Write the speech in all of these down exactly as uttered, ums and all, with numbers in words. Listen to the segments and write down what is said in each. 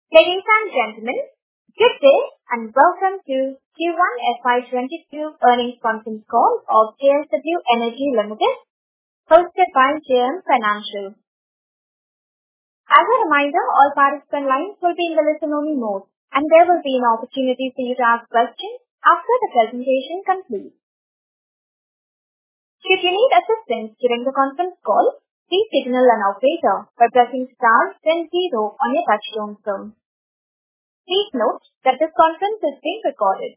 Ladies and gentlemen, good day and welcome to Q one F Y twenty-two earnings conference call of J S W Energy Limited, hosted by J M Financial. As a reminder, all participant lines will be in the listen-only mode, and there will be an opportunity for you to ask questions after the presentation concludes. Should you need assistance during the conference call, please signal an operator by pressing star then zero on your touchtone phone. Please note that this conference is being recorded.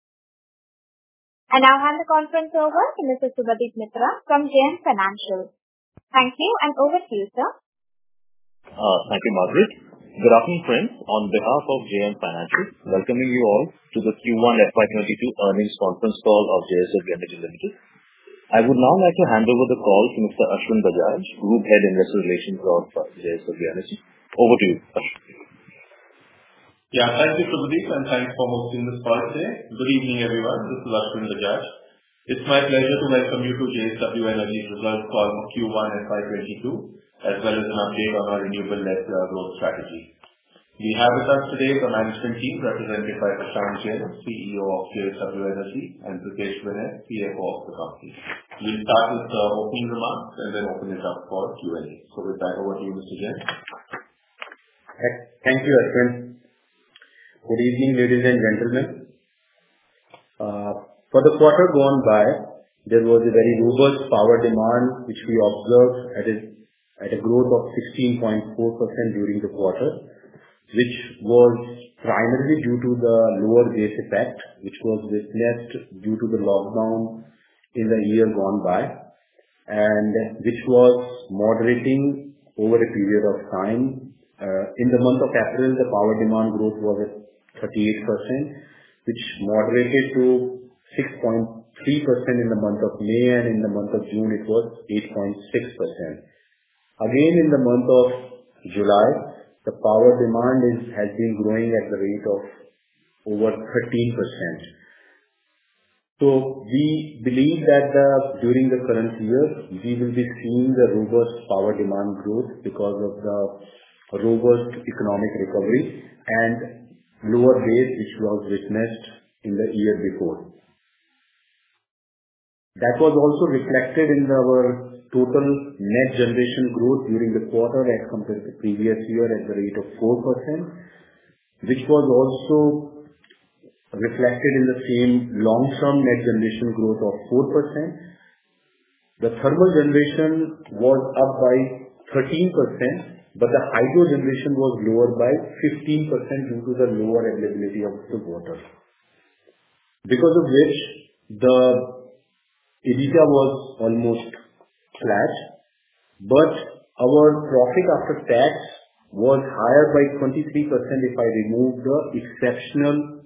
I now hand the conference over to Mister Subhadip Mitra from J M Financial. Thank you, and over to you, sir. Uh, thank you, Margaret. Good afternoon, friends. On behalf of J M Financial, welcoming you all to the Q one F Y twenty-two earnings conference call of J S W Energy Limited. I would now like to hand over the call to Mister Ashwin Bajaj, Group Head Investor Relations of J S W Energy. Over to you, Ashwin. Yeah, thank you, Subhadip, and thanks for hosting this call today. Good evening, everyone. This is Ashwin Bajaj. It's my pleasure to welcome you to J S W Energy's results call for Q one F Y twenty-two, as well as an update on our renewable-led uh, growth strategy. We have with us today the management team represented by Prashant Jain, C E O of J S W Energy, and Pritesh Vinay, C F O of the company. We'll start with uh, opening remarks and then open it up for Q and A. So with that, over to you, Mister Jain. Thank you, Ashwin. Good evening, ladies and gentlemen. Uh, for the quarter gone by, there was a very robust power demand which we observed at a, at a growth of sixteen point four percent during the quarter, which was primarily due to the lower base effect, which was witnessed due to the lockdown in the year gone by, and which was moderating over a period of time. Uh, in the month of April, the power demand growth was at thirty-eight percent, which moderated to six point three percent in the month of May, and in the month of June it was eight point six percent. Again, in the month of July, the power demand is, has been growing at the rate of over thirteen percent. So we believe that the, during the current year, we will be seeing the robust power demand growth because of the robust economic recovery and lower base which was witnessed in the year before. That was also reflected in our total net generation growth during the quarter as compared to the previous year at the rate of four percent, which was also reflected in the same long-term net generation growth of four percent. The thermal generation was up by thirteen percent, but the hydro generation was lower by fifteen percent due to the lower availability of the water. Because of which the EBITDA was almost flat, but our profit after tax was higher by twenty-three percent if I remove the exceptional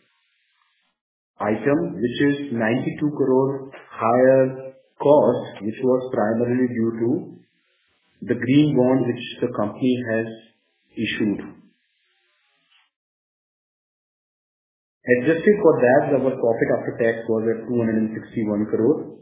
item, which is ninety-two crore higher cost, which was primarily due to the green bond which the company has issued. Adjusted for that, our profit after tax was at two hundred sixty-one crore.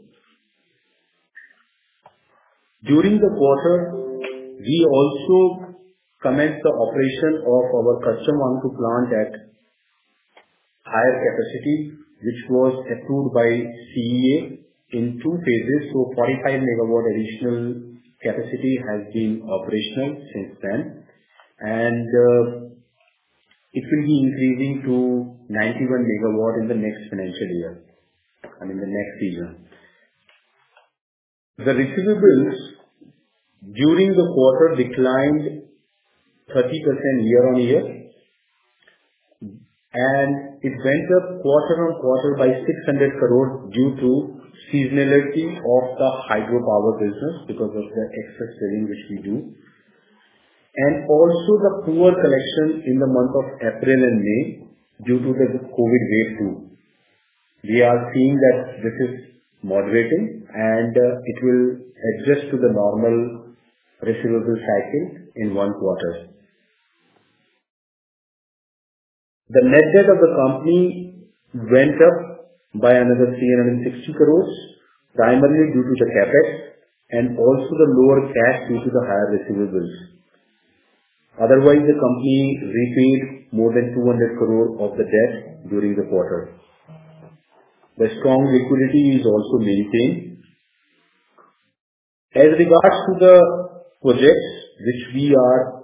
During the quarter, we also commenced the operation of our Karcham plant at higher capacity, which was approved by C E A in two phases. So forty-five megawatt additional capacity has been operational since then, and uh, it will be increasing to ninety-one megawatt in the next financial year, I mean the next season. The receivables during the quarter declined thirty percent year on year, and it went up quarter on quarter by six hundred crore due to seasonality of the hydropower business because of the excess selling which we do, and also the poor collection in the month of April and May due to the COVID wave two. We are seeing that this is moderating, and uh, it will adjust to the normal receivable cycle in one quarter. The net debt of the company went up by another three hundred sixty crores, primarily due to the capex and also the lower cash due to the higher receivables. Otherwise, the company repaid more than two hundred crore of the debt during the quarter. The strong liquidity is also maintained. As regards to the projects which we are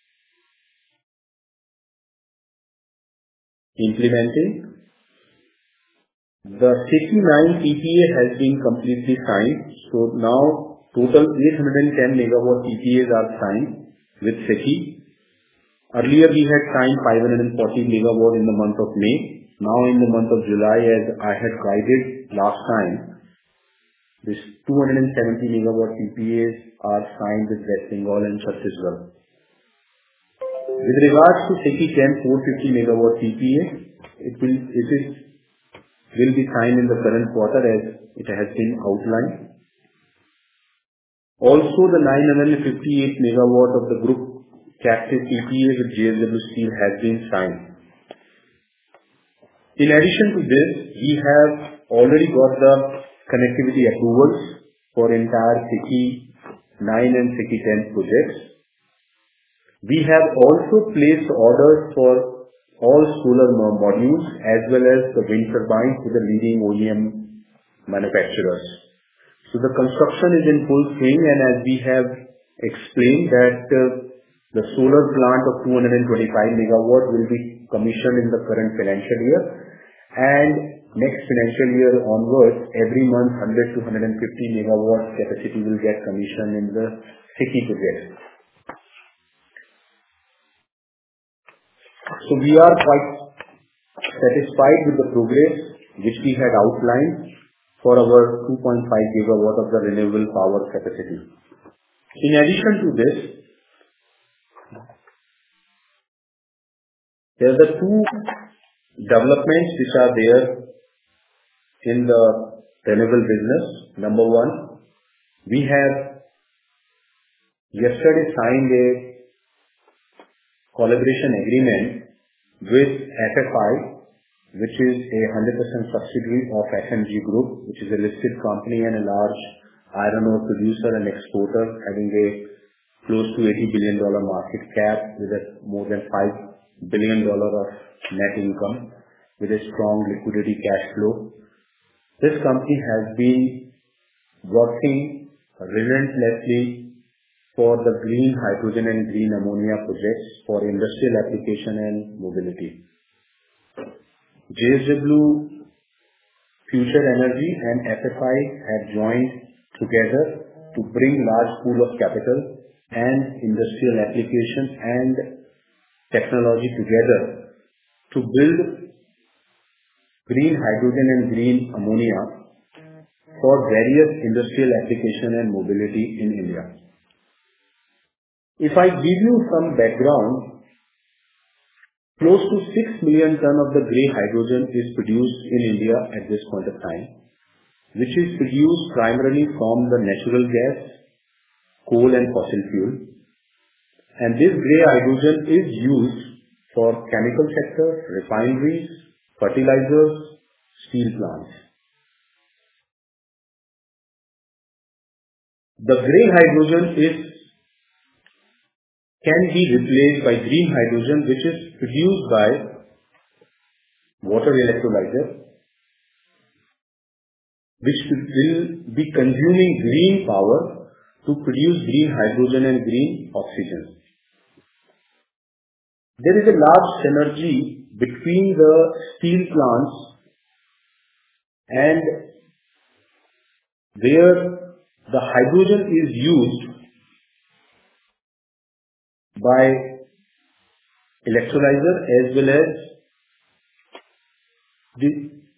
implementing, the SECI nine P P A has been completely signed. So now total eight hundred ten megawatt P P As are signed with SECI. Earlier we had signed five hundred forty megawatt in the month of May. Now in the month of July, as I had guided last time, this two hundred seventy megawatt P P As are signed with West Bengal and Chhattisgarh. With regards to SECI ten four hundred fifty megawatt P P A, it will it is will be signed in the current quarter as it has been outlined. Also, the nine hundred fifty-eight megawatt of the group captive P P A with J S W Steel has been signed. In addition to this, we have already got the connectivity approvals for entire SECI nine and SECI ten projects. We have also placed orders for all solar modules as well as the wind turbines with the leading O E M manufacturers. So the construction is in full swing, and as we have explained that uh, the solar plant of two hundred twenty-five megawatt will be commissioned in the current financial year, and next financial year onwards, every month one hundred to one hundred fifty megawatt capacity will get commissioned in the SECI projects. So we are quite satisfied with the progress which we had outlined for our two point five gigawatt of the renewable power capacity. In addition to this, there are the two developments which are there in the renewable business. Number one, we have yesterday signed a collaboration agreement with F F I, which is a one hundred percent subsidiary of F M G Group, which is a listed company and a large iron ore producer and exporter, having a close to eighty billion dollars market cap with a more than five billion dollars of net income, with a strong liquidity cash flow. This company has been working relentlessly for the green hydrogen and green ammonia projects for industrial application and mobility. J S W Future Energy and F F I have joined together to bring large pool of capital and industrial applications and technology together to build green hydrogen and green ammonia for various industrial application and mobility in India. If I give you some background, close to six million ton of the grey hydrogen is produced in India at this point of time, which is produced primarily from the natural gas, coal and fossil fuel. And this grey hydrogen is used for chemical sector, refineries, fertilizers, steel plants. The grey hydrogen is can be replaced by green hydrogen, which is produced by water electrolyzer, which will be consuming green power to produce green hydrogen and green oxygen. There is a large synergy between the steel plants and where the hydrogen is used by electrolyzer as well as the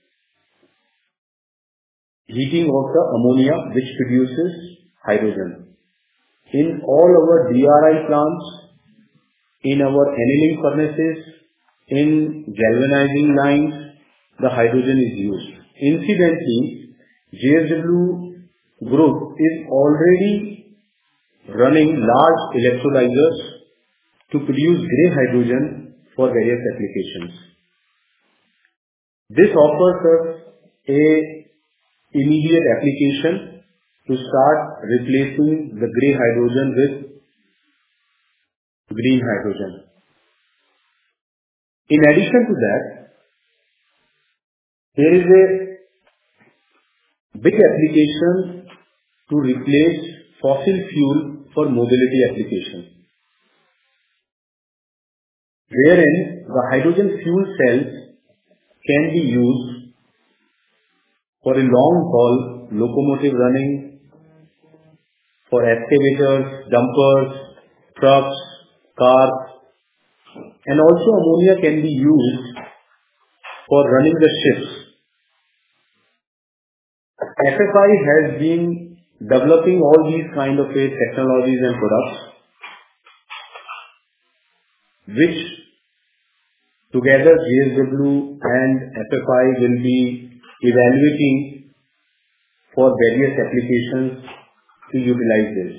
heating of the ammonia, which produces hydrogen. In all our D R I plants, in our annealing furnaces, in galvanizing lines, the hydrogen is used. Incidentally, J S W Group is already running large electrolyzers to produce grey hydrogen for various applications. This offers us a immediate application to start replacing the grey hydrogen with green hydrogen. In addition to that, there is a big application to replace fossil fuel for mobility application, wherein the hydrogen fuel cells can be used for a long haul locomotive running, for excavators, dumpers, trucks, cars, and also ammonia can be used for running the ships. F F I has been developing all these kind of technologies and products, which together J S W and F F I will be evaluating for various applications to utilize this.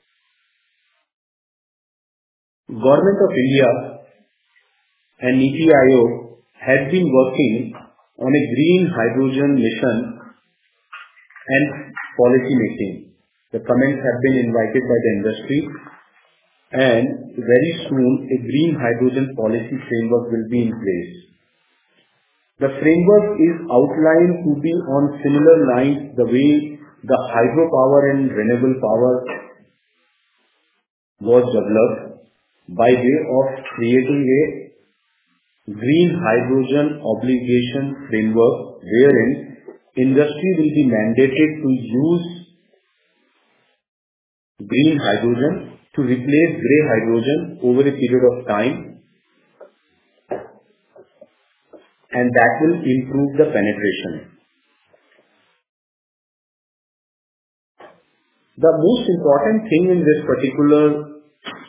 Government of India and NITI Aayog has been working on a green hydrogen mission and policy making. The comments have been invited by the industry, and very soon a green hydrogen policy framework will be in place. The framework is outlined to be on similar lines the way the hydropower and renewable power was developed, by way of creating a green hydrogen obligation framework wherein industry will be mandated to use green hydrogen to replace grey hydrogen over a period of time, and that will improve the penetration. The most important thing in this particular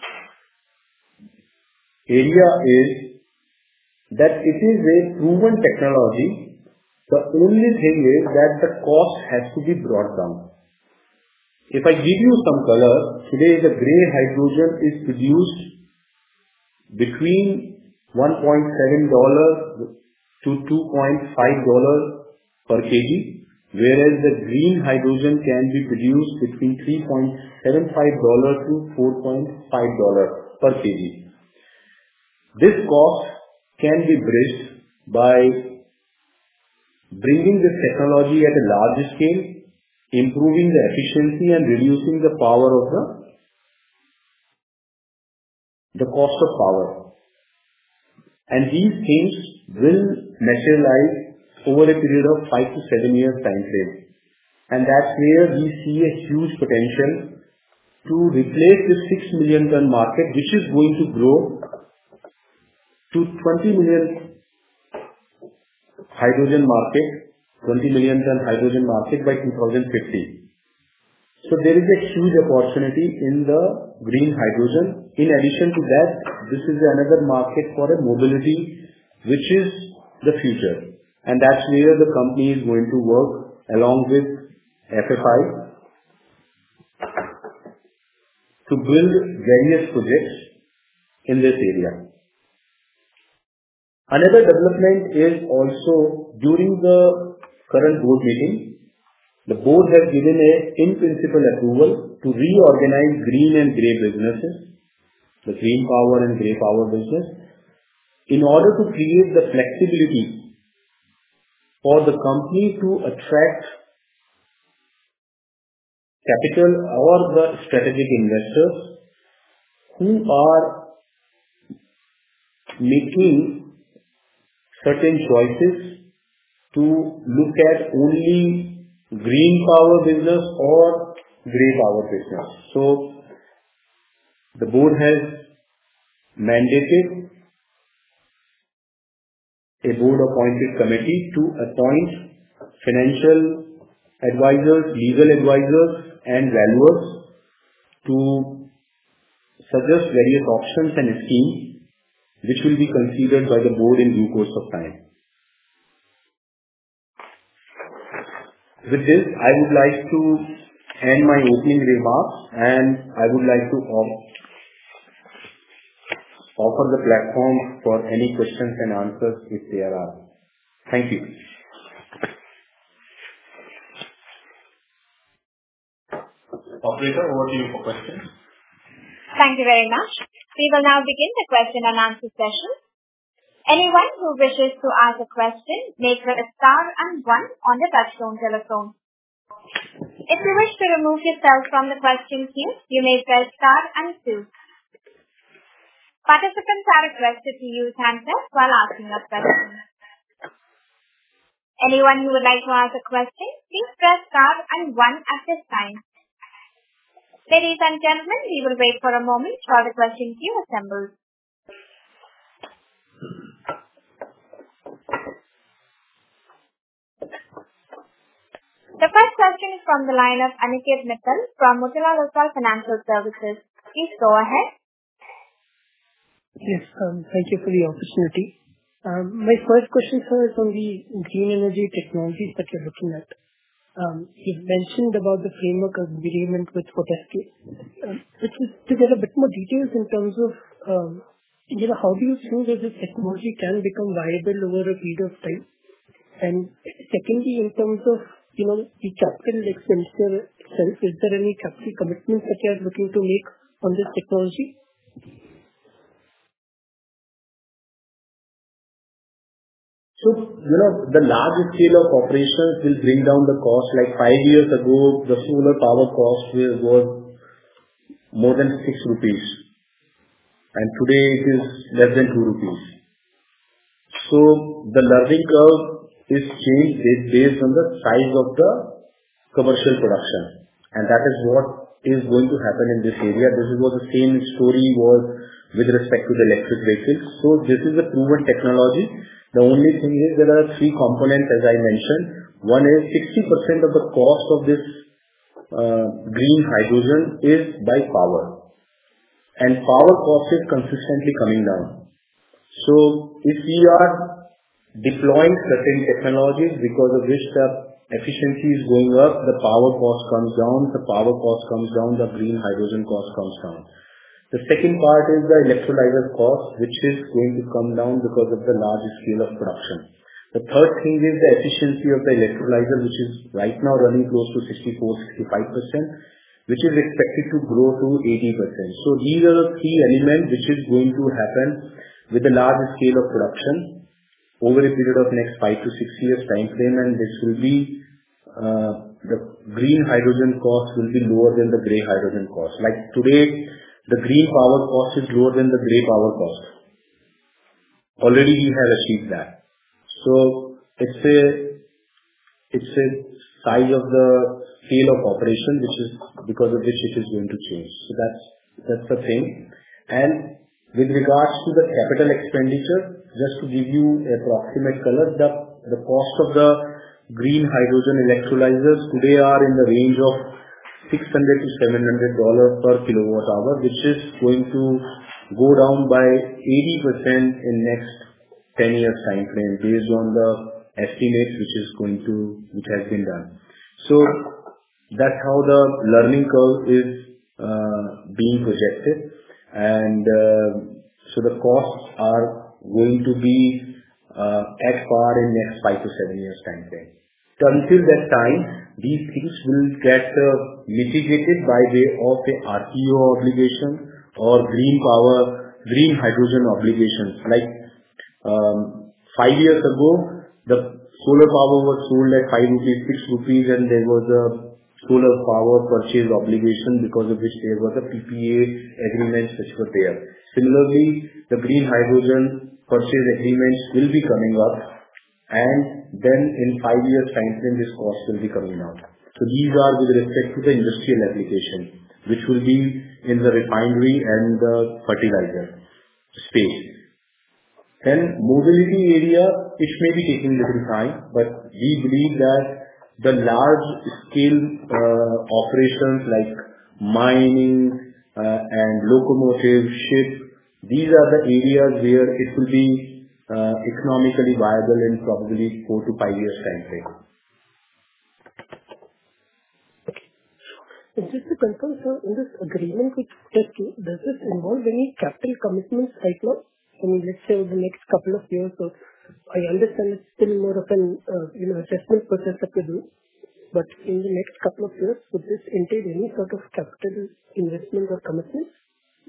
area is that it is a proven technology. The only thing is that the cost has to be brought down. If I give you some color, today the grey hydrogen is produced between one point seven dollars to two point five dollars per kg, whereas the green hydrogen can be produced between three point seven five dollars to four point five dollars per kg. This cost can be bridged by bringing this technology at a large scale, improving the efficiency and reducing the power of the, the cost of power. And these things will materialize over a period of five to seven years time frame. And that's where we see a huge potential to replace the six million ton market, which is going to grow to twenty million hydrogen market, twenty million ton hydrogen market by two thousand fifty. So there is a huge opportunity in the green hydrogen. In addition to that, this is another market for a mobility, which is the future. And that's where the company is going to work along with F F I to build various projects in this area. Another development is also during the current board meeting, the board has given a in-principle approval to reorganize green and grey businesses, the green power and grey power business, in order to create the flexibility for the company to attract capital or the strategic investors who are making certain choices to look at only green power business or grey power business. So the board has mandated a board appointed committee to appoint financial advisors, legal advisors and valuers to suggest various options and schemes which will be considered by the board in due course of time. With this, I would like to end my opening remarks, and I would like to offer the platform for any questions and answers if there are. Thank you. Operator, over to you for questions. Thank you very much. We will now begin the question and answer session. Anyone who wishes to ask a question may press star and one on the touchtone telephone. If you wish to remove yourself from the question queue, you may press star and two. Participants are requested to use handsets while asking a question. Anyone who would like to ask a question, please press star and one at this time. Ladies and gentlemen, we will wait for a moment while the question queue assembles. The first question is from the line of Aniket Mittal from Motilal Oswal Financial Services. Please go ahead. Yes, um, thank you for the opportunity. Um, my first question, sir, is on the green energy technologies that you're looking at. Um, you've mentioned about the framework agreement with Fortescue. Um, which is to get a bit more details in terms of, um, you know, how do you think that this technology can become viable over a period of time? And secondly, in terms of, you know, the capital expenditure itself, is there any capital commitments that you are looking to make on this technology? So, you know, the large scale of operations will bring down the cost. Like five years ago, the solar power cost was more than six rupees. And today it is less than two rupees. So, the learning curve is changed based on the size of the commercial production. And that is what is going to happen in this area. This is what the same story was with respect to the electric vehicles. So, this is a proven technology. The only thing is there are three components as I mentioned. One is sixty percent of the cost of this uh, green hydrogen is by power. And power cost is consistently coming down. So if we are deploying certain technologies because of which the efficiency is going up, the power cost comes down, the power cost comes down, the green hydrogen cost comes down. The second part is the electrolyzer cost, which is going to come down because of the large scale of production. The third thing is the efficiency of the electrolyzer, which is right now running close to sixty-four to sixty-five percent, which is expected to grow to eighty percent. So these are the three elements which is going to happen with the large scale of production over a period of next five to six years time frame, and this will be uh, the green hydrogen cost will be lower than the grey hydrogen cost. Like today, the green power cost is lower than the grey power cost. Already we have achieved that. So it's a it's a size of the scale of operation which is because of which it is going to change. So that's that's the thing. And with regards to the capital expenditure, just to give you a approximate color, the the cost of the green hydrogen electrolyzers today are in the range of six hundred to seven hundred dollars per kilowatt hour, which is going to go down by eighty percent in next ten years time frame based on the estimates which is going to, which has been done. So that's how the learning curve is uh, being projected. And uh, so the costs are going to be uh, at par in next five to seven years time frame. So until that time, these things will get uh, mitigated by way of a R P O obligation or green power, green hydrogen obligations. Like um, five years ago, the solar power was sold at five rupees, six rupees, and there was a solar power purchase obligation because of which there was a P P A agreements which were there. Similarly, the green hydrogen purchase agreements will be coming up, and then in five years time frame this cost will be coming out. So these are with respect to the industrial application, which will be in the refinery and the fertilizer space. Then mobility area, it may be taking little time, but we believe that the large scale uh, operations like mining uh, and locomotive, ship, these are the areas where it will be uh, economically viable in probably four to five years time frame. And just to confirm, sir, in this agreement with Fortescue, does this involve any capital commitments right now? I mean, let's say over the next couple of years, so I understand it's still more of an uh, you know assessment process that we do. But in the next couple of years, would this entail any sort of capital investment or commitments?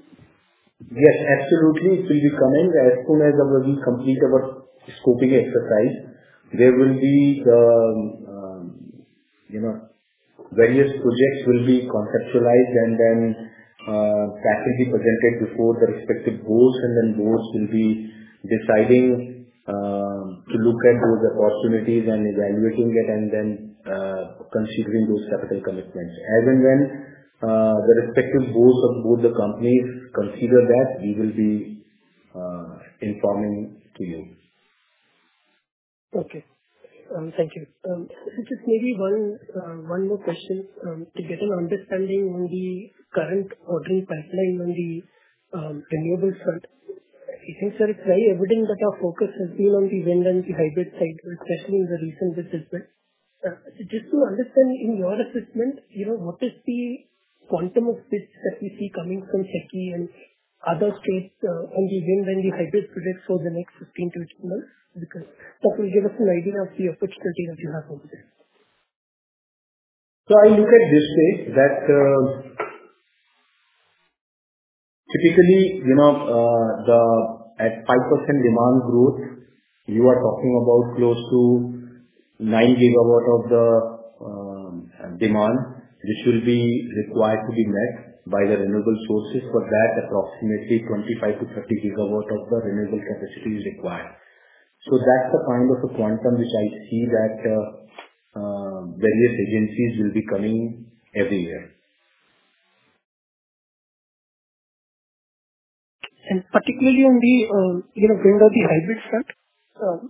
Yes, absolutely. It will be coming as soon as we complete our scoping exercise. There will be the, um, you know, various projects will be conceptualized and then uh, that will be presented before the respective boards, and then boards will be deciding uh, to look at those opportunities and evaluating it, and then uh, considering those capital commitments. As and when uh, the respective boards of both the companies consider that, we will be uh, informing to you. Okay. Um, Thank you. Um, Just maybe one uh, one more question um, to get an understanding on the current ordering pipeline on the um, renewable front. I think, sir, it's very evident that our focus has been on the wind and the hybrid side, especially in the recent bids as well. Uh, Just to understand in your assessment, you know, what is the quantum of bids that we see coming from SECI and other states uh, on the wind and the hybrid projects for the next fifteen to eighteen months? Because that will give us an idea of the opportunity that you have over there. So I look at this way that uh, typically, you know, uh, the at five percent demand growth, you are talking about close to nine gigawatt of the um, demand, which will be required to be met by the renewable sources. For that, approximately twenty-five to thirty gigawatt of the renewable capacity is required. So that's the kind of a quantum which I see that uh, uh, various agencies will be coming every year. And particularly on the, uh, you know, wind or the hybrid front, um,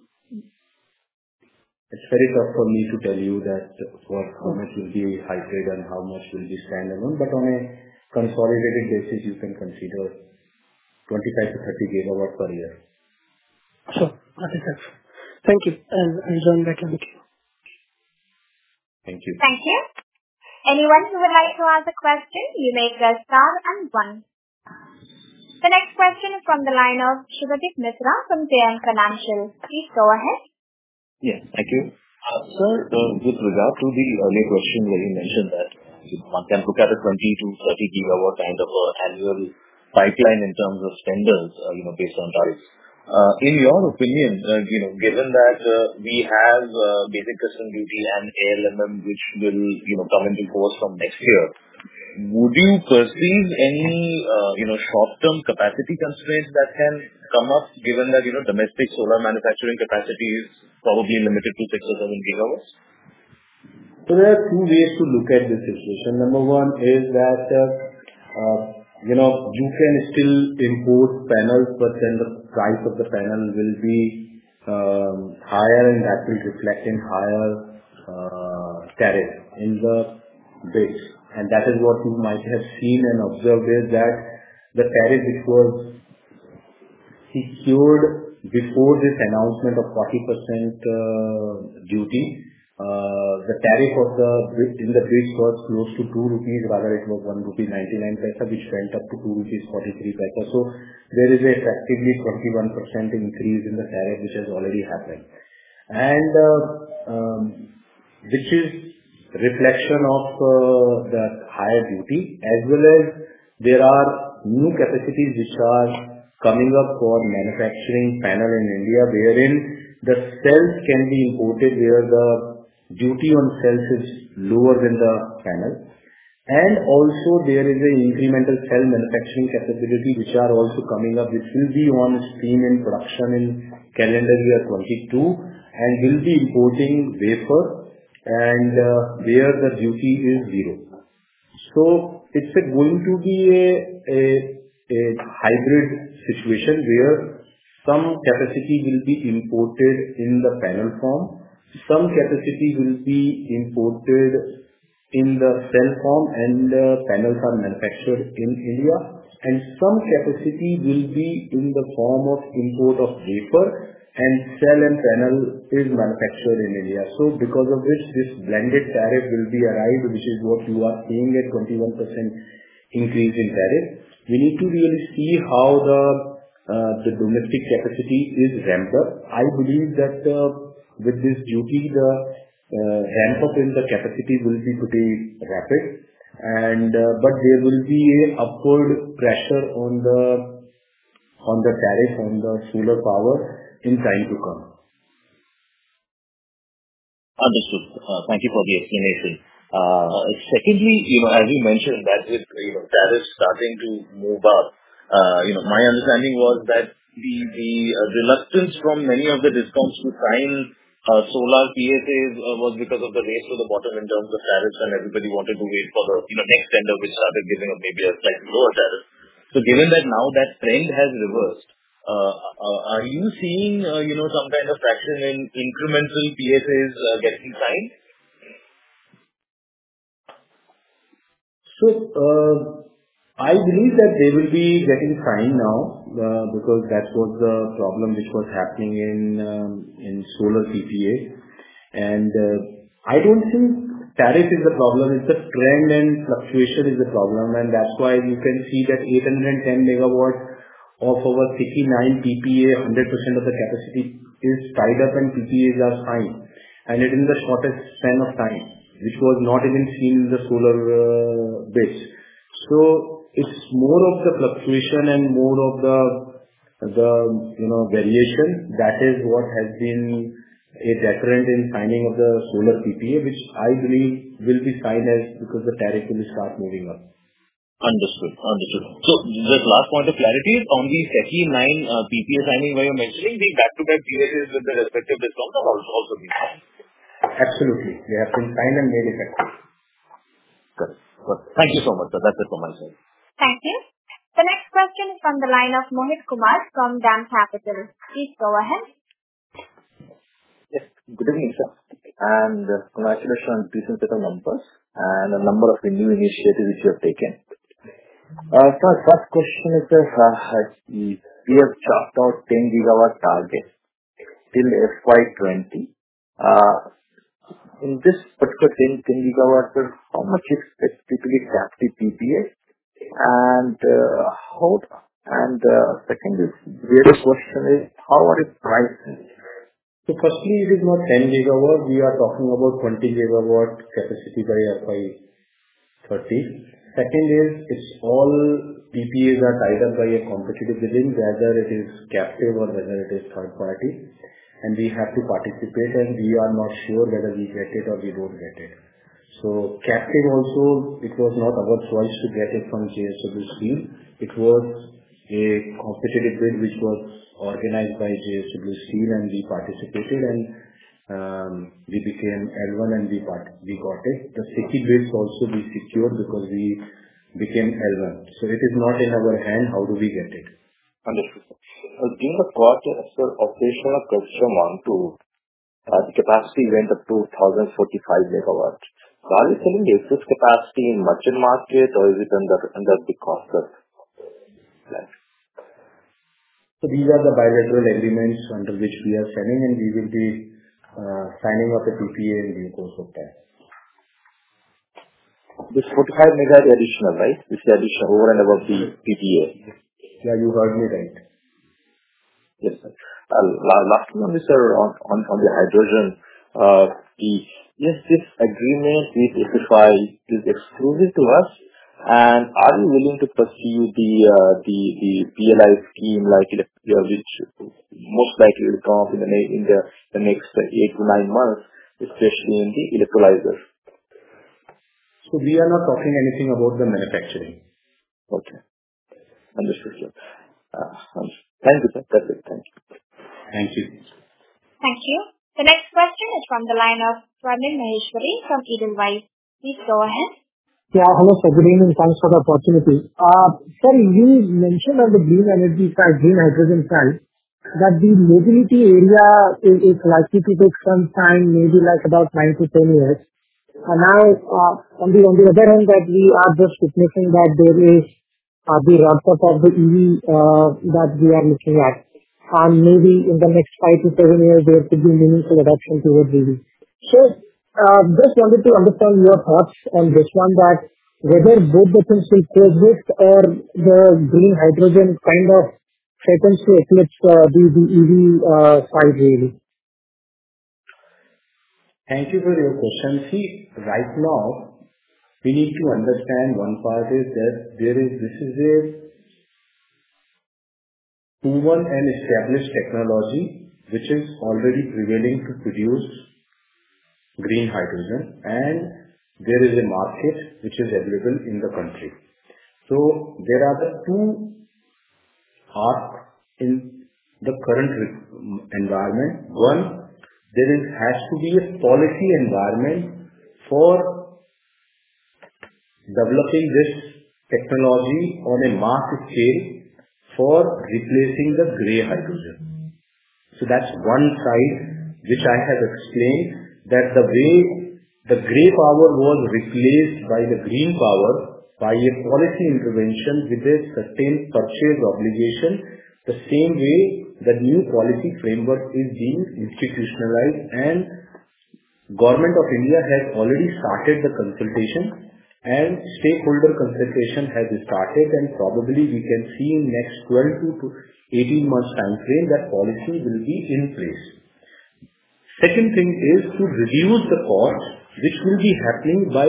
it's very tough for me to tell you that what how much will be hybrid and how much will be standalone, but on a consolidated basis, you can consider twenty-five to thirty gigawatt per year. Sure. That is helpful. Thank you. And I'll join back in the queue. Thank you. Thank you. Anyone who would like to ask a question, you may press star and one. The next question is from the line of Shubhadeep Mitra from J M Financial. Please go ahead. Yes, thank you. Uh, sir, uh, with regard to the earlier question where you mentioned that one can look at a twenty to thirty gigawatt kind of a annual pipeline in terms of tenders, uh, you know, based on tariffs. Uh, in your opinion, uh, you know, given that uh, we have uh, basic custom duty and A L M M which will, you know, come into force from next year, would you perceive any, uh, you know, short-term capacity constraints that can come up, given that, you know, domestic solar manufacturing capacity is probably limited to six or seven gigawatts? So there are two ways to look at this situation. Number one is that, uh, uh, you know, you can still import panels, but then the price of the panel will be um, higher, and that will reflect in higher uh, tariff in the bids. And that is what you might have seen and observed is that the tariff which was secured before this announcement of forty percent uh, duty, uh, the tariff of the in the bids was close to two rupees, rather it was one rupee ninety-nine paisa, which went up to two rupees forty-three paisa. So there is a effectively twenty-one percent increase in the tariff which has already happened, and uh, um, which is reflection of uh, the higher duty, as well as there are new capacities which are coming up for manufacturing panel in India, wherein the cells can be imported where the duty on cells is lower than the panel. And also there is a incremental cell manufacturing capability which are also coming up, which will be on stream in production in calendar year twenty-two, and will be importing wafer, and uh, where the duty is zero. So it's a, going to be a, a, a hybrid situation where some capacity will be imported in the panel form, some capacity will be imported in the cell form, and uh, panels are manufactured in India, and some capacity will be in the form of import of wafer, and cell and panel is manufactured in India. So because of which this blended tariff will be arrived, which is what you are seeing, a twenty-one percent increase in tariff. We need to really see how the uh, the domestic capacity is ramped up. I believe that uh, with this duty, the uh, ramp up in the capacity will be pretty rapid, and uh, but there will be a upward pressure on the on the tariff on the solar power in time to come. Understood. Uh, thank you for the explanation. Uh, secondly, you know, as you mentioned that with you know tariffs starting to move up, uh, you know, my understanding was that the the uh, reluctance from many of the discoms to sign uh, solar P S As uh, was because of the race to the bottom in terms of tariffs, and everybody wanted to wait for the you know next tender, which started giving up maybe a slightly lower tariff. So, given that now that trend has reversed, uh, uh, are you seeing uh, you know some kind of traction in incremental P S As uh, getting signed? So, uh, I believe that they will be getting signed now, uh, because that was the problem which was happening in um, in solar P P A. And uh, I don't think tariff is the problem, it's the trend and fluctuation is the problem, and that's why you can see that eight hundred ten megawatts of our City nine P P A, one hundred percent of the capacity is tied up and P P As are signed, and it in the shortest span of time, which was not even seen in the solar uh, bids. So it's more of the fluctuation and more of the the you know variation. That is what has been a deterrent in signing of the solar P P A, which I believe will be signed as because the tariff will start moving up. Understood. Understood. So just last point of clarity on the SECI nine uh, P P A signing where you're mentioning the back-to-back P S As with the respective discounts have also also been signed. Absolutely. They have been signed and made effective. Good. Good. Thank you so much, sir. That's it from my side. Thank you. The next question is from the line of Mohit Kumar from DAM Capital. Please go ahead. Yes. Good evening, sir. And uh, congratulations on decent set of numbers and a number of new initiatives which you have taken. Uh, so our first question is, uh, we have chalked out ten gigawatt target till F Y twenty. Uh, in this particular ten, ten gigawatt, how much is typically captive P P A? And uh, how? And uh, second is, the other question is, how are you pricing? So firstly, it is not ten gigawatt. We are talking about twenty gigawatt capacity by F Y thirty. Second is, it's all P P As are tied up by a competitive bidding, whether it is captive or whether it is third party. And we have to participate, and we are not sure whether we get it or we don't get it. So captive also, it was not our choice to get it from J S W Steel. It was a competitive bid which was organized by J S W Steel, and we participated, and um, we became L one and we part, we got it. The city bids also we secured because we became L one. So it is not in our hand. How do we get it? Understood. Uh, during the quarter, as per operational question one, two, uh, the capacity went up to one thousand forty-five megawatts. So are you selling the excess capacity in merchant market or is it under under the cost of life? So these are the bilateral agreements under which we are selling, and we will be uh, signing up a P P A in due course of time. This forty-five mega is additional, right? This is additional over and above the P P A. Yeah, you heard me right. Yes, sir. Uh, lastly on this, sir, on, on, on the hydrogen, uh, the, yes, this agreement with S F I is exclusive to us, and are you willing to pursue the uh, the the P L I scheme like it, uh, which most likely will come up in the in the, the next eight to nine months, especially in the electrolyzer? So we are not talking anything about the manufacturing. Okay, understood, sir. Uh, thank you, sir. That's it. Thank you. Thank you. Thank you. The next question is from the line of Swarnim Maheshwari from Edelweiss. Please go ahead. Yeah, hello, sir. Good evening. Thanks for the opportunity. Uh, sir, you mentioned on the green energy side, green hydrogen side, that the mobility area is, is likely to take some time, maybe like about nine to ten years. And now, uh, on the on the other hand, that we are just witnessing that there is uh, the ramp up of the E V uh, that we are looking at. And maybe in the next five to seven years, there could be meaningful adoption towards E V. So, uh, just wanted to understand your thoughts on this one, that whether both the things will coexist or the green hydrogen kind of threatens to eclipse uh, the, the E V uh, side really. Thank you for your question. See, right now, we need to understand one part is that there is, this is a proven and established technology which is already prevailing to produce green hydrogen, and there is a market which is available in the country. So there are the two asks in the current environment. One, there is, has to be a policy environment for developing this technology on a mass scale for replacing the grey hydrogen. So that's one side which I have explained, that the way the grey power was replaced by the green power by a policy intervention with a certain purchase obligation, the same way the new policy framework is being institutionalized, and Government of India has already started the consultation and stakeholder consultation has started, and probably we can see in next twelve to eighteen months time frame that policy will be in place. Second thing is to reduce the cost, which will be happening by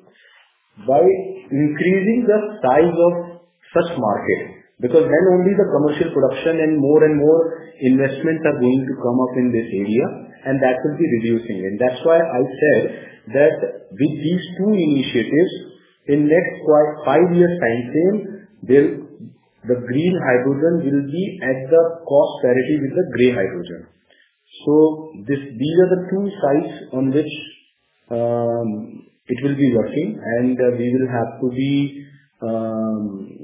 by increasing the size of such market, because then only the commercial production and more and more investments are going to come up in this area, and that will be reducing. And that's why I said that with these two initiatives, in next five years time frame, there, the green hydrogen will be at the cost parity with the grey hydrogen. So this, these are the two sides on which um, it will be working, and uh, we will have to be um,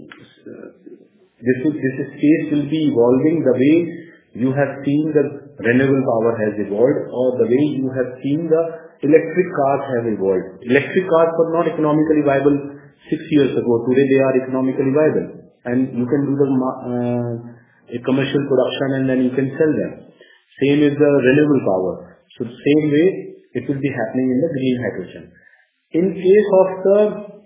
this is, this space will be evolving the way you have seen the renewable power has evolved, or the way you have seen the electric cars have evolved. Electric cars were not economically viable six years ago. Today they are economically viable, and you can do the uh, a commercial production and then you can sell them. Same is the renewable power. So the same way it will be happening in the green hydrogen. In case of the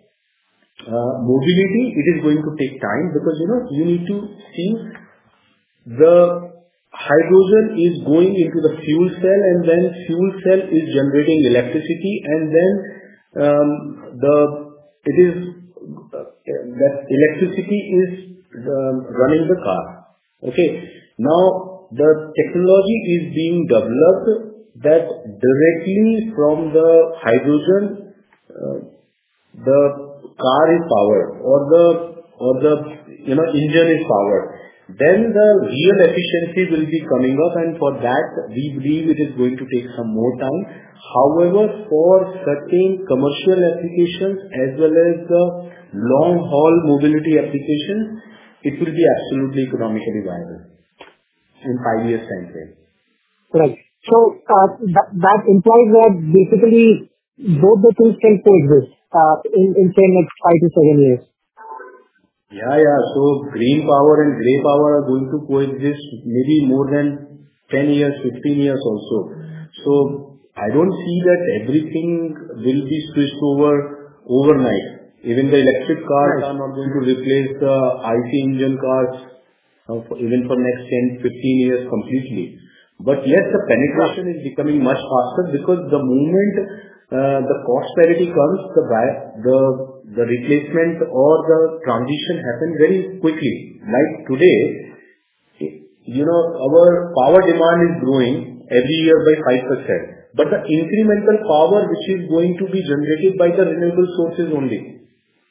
uh, mobility, it is going to take time, because you know you need to see the hydrogen is going into the fuel cell, and then fuel cell is generating electricity, and then um, the it is uh, that electricity is um, running the car. Okay. Now the technology is being developed that directly from the hydrogen uh, the car is powered, or the or the you know engine is powered. Then the real efficiency will be coming up, and for that we believe it is going to take some more time. However, for certain commercial applications as well as the long haul mobility applications, it will be absolutely economically viable in five years time frame. Right. So uh, that, that implies that basically both the things can coexist uh, in, in say next five to seven years. Yeah, yeah. So green power and grey power are going to coexist maybe more than ten years, fifteen years also. So I don't see that everything will be switched over overnight. Even the electric cars right. are not going to replace the I C engine cars uh, for, even for next ten, fifteen years completely. But yes, the penetration is becoming much faster, because the moment uh, the cost parity comes, the the the replacement or the transition happen very quickly. Like today, you know, our power demand is growing every year by five percent, but the incremental power which is going to be generated by the renewable sources only.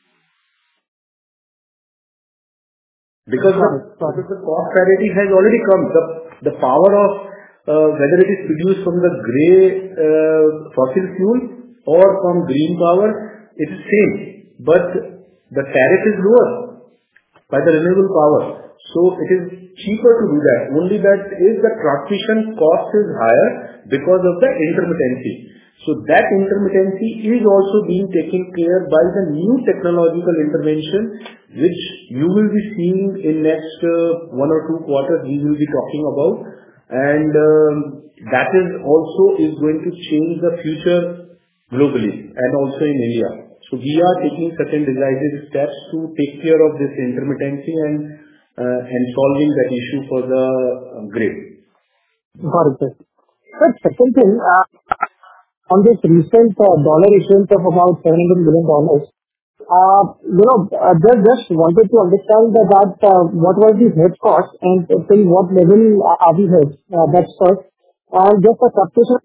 Because the, because the cost parity has already come. The, the power of uh, whether it is produced from the grey uh, fossil fuel or from green power, it is same. But the tariff is lower by the renewable power. So it is cheaper to do that. Only that is the transmission cost is higher because of the intermittency. So that intermittency is also being taken care by the new technological intervention, which you will be seeing in next uh, one or two quarters we will be talking about. And um, that is also is going to change the future globally and also in India. So we are taking certain decisive steps to take care of this intermittency and uh, and solving that issue for the uh, grid. Got it, sir. But second thing, uh, on this recent uh, dollar issuance of about seven hundred million dollars, Uh, you know, uh, just, just wanted to understand that uh, what was the hedge cost and till what level are we hedged? Uh, that's first. And just a substitution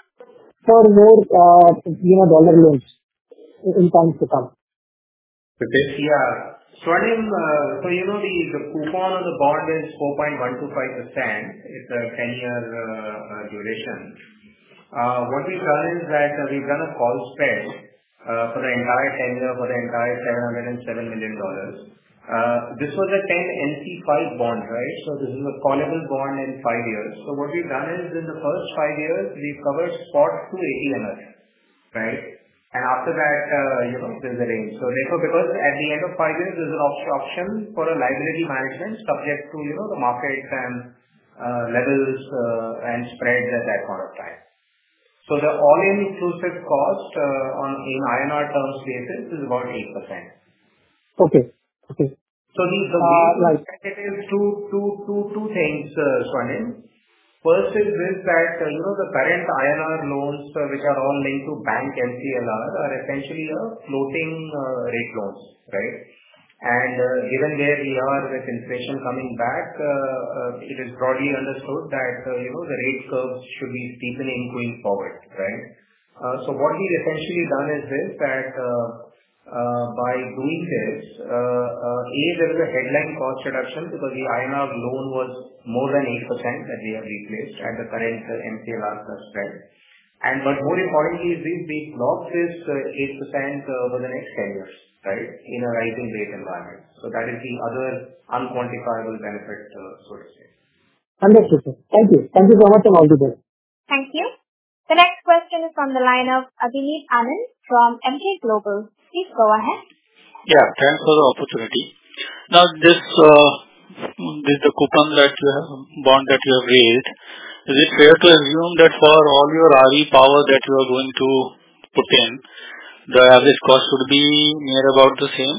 for more, uh, you know, dollar loans in times to come. Okay. Yeah. Swarnim, uh, so you know the, the coupon on the bond is four point one two five percent. It's a ten-year uh, uh, duration. Uh, what we've done is that uh, we've done a call spread uh, for the entire tenure for the entire seven hundred seven million dollars. Uh, this was a ten N C five bond, right? So this is a callable bond in five years. So what we've done is in the first five years, we've covered spot to eighty M F, right? And after that, uh, you know, there's a range. So therefore, because at the end of five years, there's an option for a liability management subject to, you know, the market and uh, levels uh, and spreads at that point of time. So the all-in inclusive cost uh, on in I N R terms basis is about eight percent. Okay. Okay. So the, the Uh, way right. it is two, two, two, two things, uh, Swarnim. First is this that, uh, you know, the current I N R loans uh, which are all linked to bank M C L R are essentially a floating uh, rate loans, right? And uh, given where we are with inflation coming back, uh, uh, it is broadly understood that, uh, you know, the rate curves should be steepening going forward, right? Uh, so what we've essentially done is this, that uh, uh, by doing this, uh, uh, A, there is a headline cost reduction because the I N R loan was more than eight percent that we have replaced at the current uh, M C L R plus spread. And but more importantly is this, we locked this uh, eight percent uh, over the next ten years, right, in a rising rate environment. So that is the other unquantifiable benefit, uh, so to say. Understood, sir. Thank you. Thank you so much and all the best. Thank you. The next question is from the line of Abhineet Anand from M K Global. Please go ahead. Yeah, thanks for the opportunity. Now this, uh, this the coupon that you have, bond that you have raised, is it fair to assume that for all your R E power that you are going to put in, the average cost would be near about the same?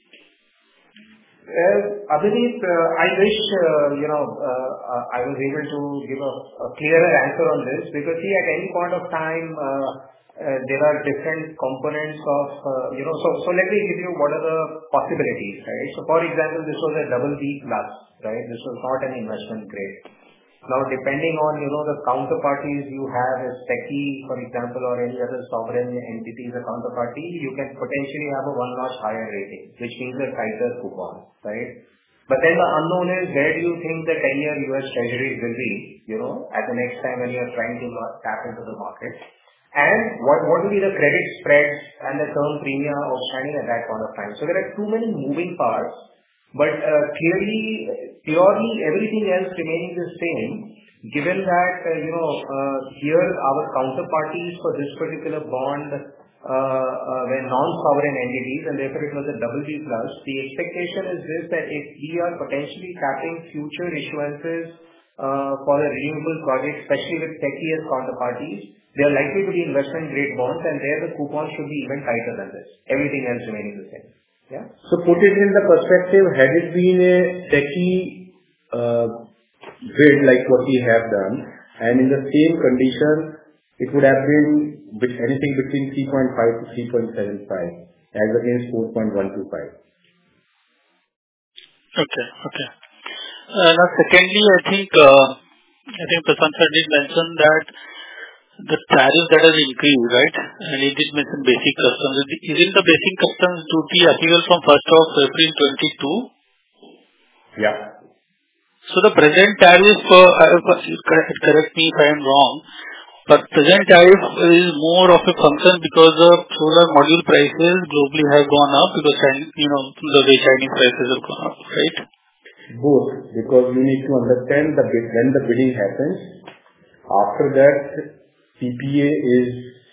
Uh, Abhineet, uh, I wish, uh, you know, uh, uh, I was able to give a, a clearer answer on this because see, at any point of time, uh, uh, there are different components of, uh, you know, so, so let me give you what are the possibilities, right? So for example, this was a double B plus, right? This was not an investment grade. Now, depending on, you know, the counterparties you have as SECI, for example, or any other sovereign entity as a counterparty, you can potentially have a one-notch higher rating, which means a tighter coupon, right? But then the unknown is, where do you think the ten-year U S Treasuries will be, you know, at the next time when you are trying to tap into the market? And what, what will be the credit spreads and the term premia outstanding at that point of time? So there are too many moving parts. But uh, clearly, purely everything else remaining the same, given that, uh, you know, uh, here our counterparties for this particular bond uh, uh, were non-sovereign entities and therefore it was a double B plus, the expectation is this, that if we are potentially tapping future issuances uh, for a renewable project, especially with SECI as counterparties, they are likely to be investment grade bonds and there the coupon should be even tighter than this, everything else remaining the same. Yeah. So put it in the perspective, had it been a SECI uh, bid like what we have done, and in the same condition, it would have been anything between three point five to three point seven five as against four point one two five. Okay, okay. Uh, now secondly, I think, uh, I think Prashant sir did mention that the tariff that has increased, right? And it did mention basic customs. Isn't the basic customs duty applicable from first of April twenty-two? Yeah. So the present tariff, uh, correct, correct me if I am wrong, but present tariff is more of a function because the solar module prices globally have gone up because, you know, the way Chinese prices have gone up, right? Both, because you need to understand the bid, when the bidding happens, after that P P A is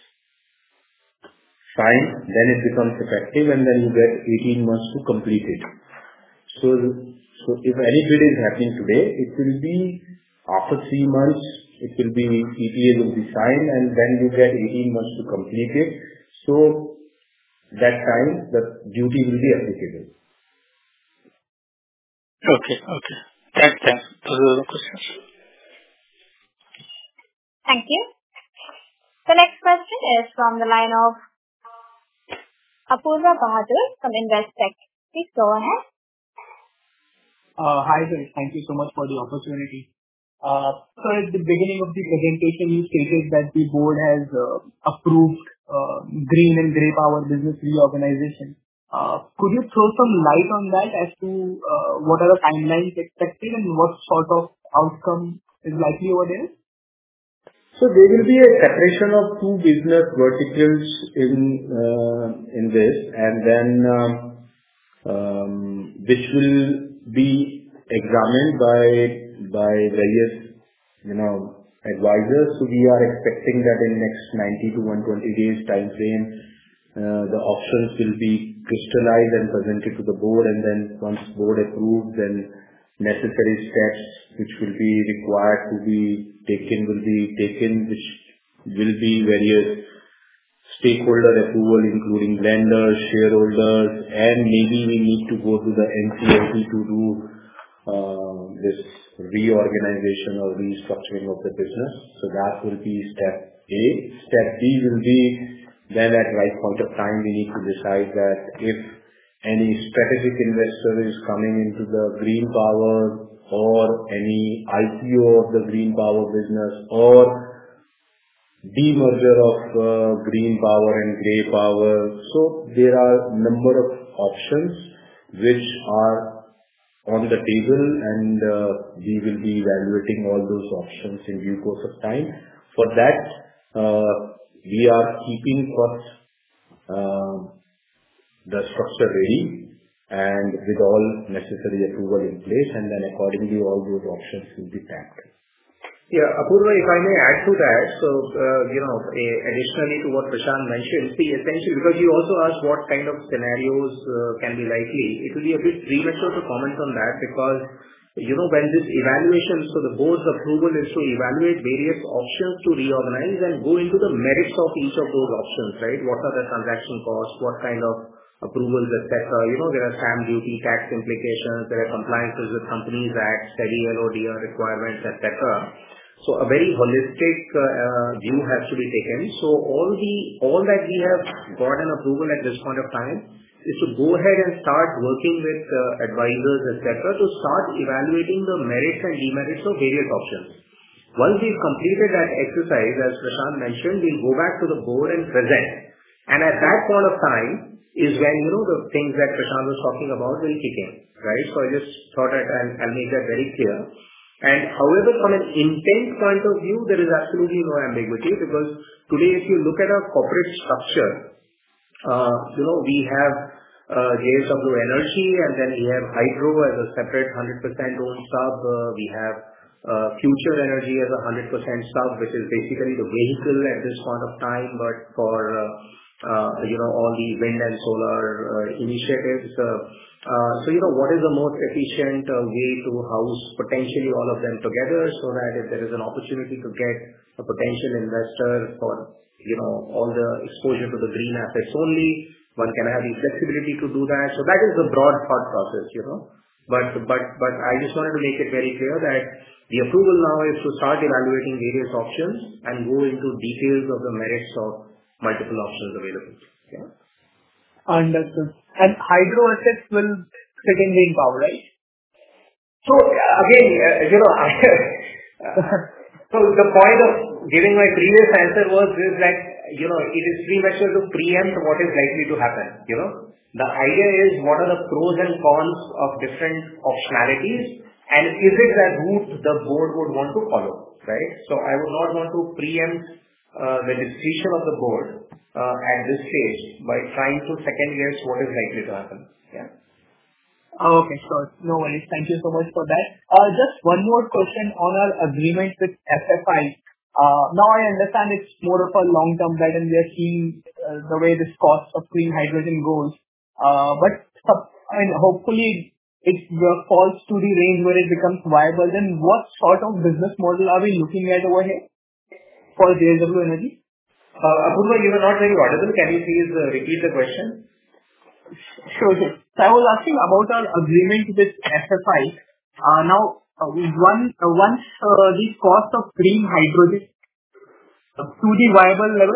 signed, then it becomes effective and then you get eighteen months to complete it. So, so if any bid is happening today, it will be after three months, it will be, P P A will be signed and then you get eighteen months to complete it. So, that time the duty will be applicable. Okay, okay. Thanks, thanks. Those are the questions. Thank you. The next question is from the line of Apurva Bahadur from Investec. Please go ahead. Uh, hi, sir. Thank you so much for the opportunity. Uh, so at the beginning of the presentation, you stated that the board has uh, approved uh, green and grey power business reorganization. Uh, could you throw some light on that as to uh, what are the timelines expected and what sort of outcome is likely over there? So there will be a separation of two business verticals in uh, in this, and then um, um, which will be examined by by various you know advisors. So we are expecting that in next ninety to one hundred twenty days time frame, uh, the options will be crystallized and presented to the board, and then once board approves, then necessary steps which will be required to be taken will be taken, which will be various stakeholder approval, including lenders, shareholders, and maybe we need to go to the N C L T to do uh, this reorganization or restructuring of the business. So that will be step A. Step B will be then at right point of time we need to decide that if any strategic investor is coming into the green power or any I P O of the green power business or demerger of uh, green power and grey power. So there are number of options which are on the table, and uh, we will be evaluating all those options in due course of time. For that, uh, we are keeping first uh, the structure ready and with all necessary approval in place, and then accordingly all those options will be tapped. Yeah, Apurva, if I may add to that, so, uh, you know, a- additionally to what Prashant mentioned, see, essentially, because you also asked what kind of scenarios uh, can be likely, it will be a bit premature to comment on that because, you know, when this evaluation, so the board's approval is to evaluate various options to reorganize and go into the merits of each of those options, right? What are the transaction costs, what kind of approvals, et cetera. You know, there are stamp duty, tax implications, there are compliances with Companies Act, SEBI, L O D R requirements, et cetera. So a very holistic uh, view has to be taken. So all the all that we have got an approval at this point of time is to go ahead and start working with uh, advisors, et cetera, to start evaluating the merits and demerits of various options. Once we've completed that exercise, as Prashant mentioned, we'll go back to the board and present. And at that point of time is when, you know, the things that Prashant was talking about will kick in, right? So I just thought that I'll, I'll make that very clear. And however, from an intent point of view, there is absolutely no ambiguity because today if you look at our corporate structure, uh, you know, we have uh, J S W Energy, and then we have Hydro as a separate one hundred percent owned sub. Uh, we have uh, Future Energy as a one hundred percent sub, which is basically the vehicle at this point of time, but for uh, uh, you know, all the wind and solar uh, initiatives. Uh, uh, so, you know, what is the most efficient uh, way to house potentially all of them together so that if there is an opportunity to get a potential investor for, you know, all the exposure to the green assets only, one can have the flexibility to do that. So that is the broad thought process, you know. But, but, but I just wanted to make it very clear that the approval now is to start evaluating various options and go into details of the merits of multiple options available. Yeah. Understood. And hydro assets will sit in green power, right? So uh, again, uh, you know, uh, so the point of giving my previous answer was is that, you know, it is premature to preempt what is likely to happen, you know. The idea is what are the pros and cons of different optionalities, and is it that route the board would want to follow, right? So I would not want to preempt uh, the decision of the board uh, at this stage by trying to second guess what is likely to happen. Yeah. Okay, sure. No worries. Thank you so much for that. Uh, just one more question on our agreement with S F I. Uh, now I understand it's more of a long-term bet and we are seeing uh, the way this cost of green hydrogen goes. Uh, but I mean, hopefully it uh, falls to the range where it becomes viable. Then what sort of business model are we looking at over here for J S W Energy? Uh, Apurva, you were not very audible. Can you please uh, repeat the question? Sure, sure. So I was asking about our agreement with S F I. Uh, now, uh, one uh, once uh, the cost of green hydrogen uh, to the viable level,